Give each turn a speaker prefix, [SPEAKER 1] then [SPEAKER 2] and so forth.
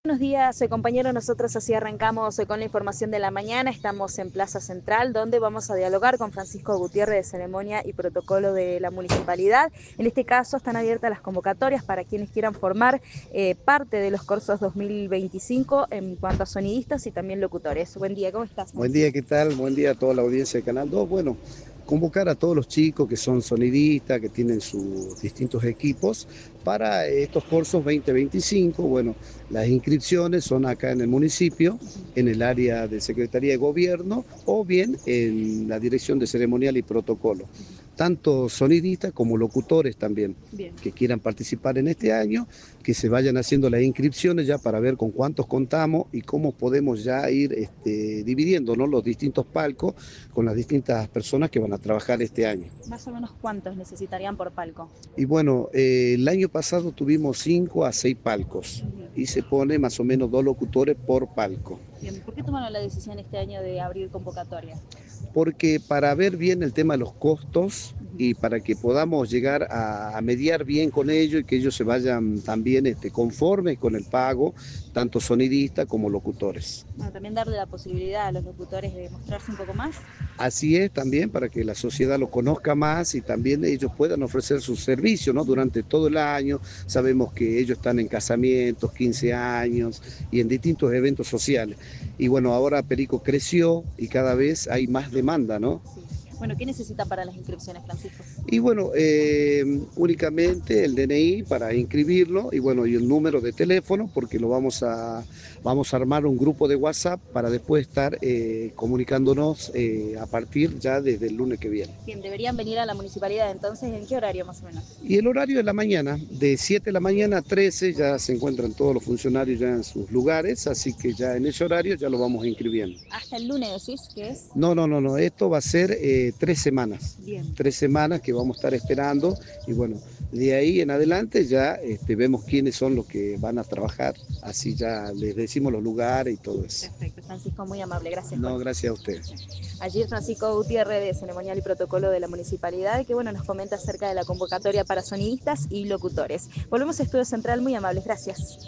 [SPEAKER 1] Buenos días, compañero. Nosotros así arrancamos con la información de la mañana. Estamos en Plaza Central, donde vamos a dialogar con Francisco Gutiérrez de Ceremonia y Protocolo de la Municipalidad. En este caso están abiertas las convocatorias para quienes quieran formar parte de los cursos 2025 en cuanto a sonidistas y también locutores. Buen día, ¿cómo estás,
[SPEAKER 2] Buen día,
[SPEAKER 1] Francisco?
[SPEAKER 2] ¿qué tal? Buen día a toda la audiencia de Canal 2. Bueno, convocar a todos los chicos que son sonidistas, que tienen sus distintos equipos para estos cursos 2025. Bueno, las inscripciones son acá en el municipio, en el área de Secretaría de Gobierno o bien en la Dirección de Ceremonial y Protocolo. Tanto sonidistas como locutores también
[SPEAKER 1] Bien.
[SPEAKER 2] que quieran participar en este año, que se vayan haciendo las inscripciones ya para ver con cuántos contamos y cómo podemos ya ir dividiendo, ¿no?, los distintos palcos con las distintas personas que van a trabajar este año.
[SPEAKER 1] Más o menos, ¿cuántos necesitarían por palco?
[SPEAKER 2] Y bueno, el año pasado tuvimos 5 a 6 palcos y se pone más o menos 2 locutores por palco.
[SPEAKER 1] Bien, ¿por qué tomaron la decisión este año de abrir convocatoria?
[SPEAKER 2] Porque para ver bien el tema de los costos y para que podamos llegar a mediar bien con ellos y que ellos se vayan también conformes con el pago, tanto sonidistas como locutores.
[SPEAKER 1] Bueno, también darle la posibilidad a los locutores de mostrarse un poco más.
[SPEAKER 2] Así es también para que la sociedad lo conozca más y también ellos puedan ofrecer sus servicios, ¿no?, durante todo el año. Sabemos que ellos están en casamientos, 15 años y en distintos eventos sociales. Y bueno, ahora Perico creció y cada vez hay más demanda, ¿no?
[SPEAKER 1] Sí. Bueno, ¿qué necesitan para las inscripciones, Francisco?
[SPEAKER 2] Y bueno, únicamente el DNI para inscribirlo y bueno, y el número de teléfono porque vamos a armar un grupo de WhatsApp para después estar comunicándonos a partir ya desde el lunes que viene.
[SPEAKER 1] Bien, deberían venir a la municipalidad entonces, ¿en qué horario más o menos?
[SPEAKER 2] Y el horario de la mañana, de 7 de la mañana a 13, ya se encuentran todos los funcionarios ya en sus lugares, así que ya en ese horario ya lo vamos inscribiendo.
[SPEAKER 1] Hasta el lunes decís que es.
[SPEAKER 2] No, no, no, no, esto va a ser 3 semanas.
[SPEAKER 1] Bien.
[SPEAKER 2] 3 semanas que vamos a estar esperando y bueno, de ahí en adelante ya vemos quiénes son los que van a trabajar, así ya les decimos los lugares y todo eso.
[SPEAKER 1] Perfecto, Francisco, muy amable, gracias por
[SPEAKER 2] No,
[SPEAKER 1] esto.
[SPEAKER 2] gracias a ustedes.
[SPEAKER 1] Allí Francisco Gutiérrez de Ceremonial y Protocolo de la Municipalidad, que bueno, nos comenta acerca de la convocatoria para sonidistas y locutores. Volvemos a Estudio Central, muy amables, gracias.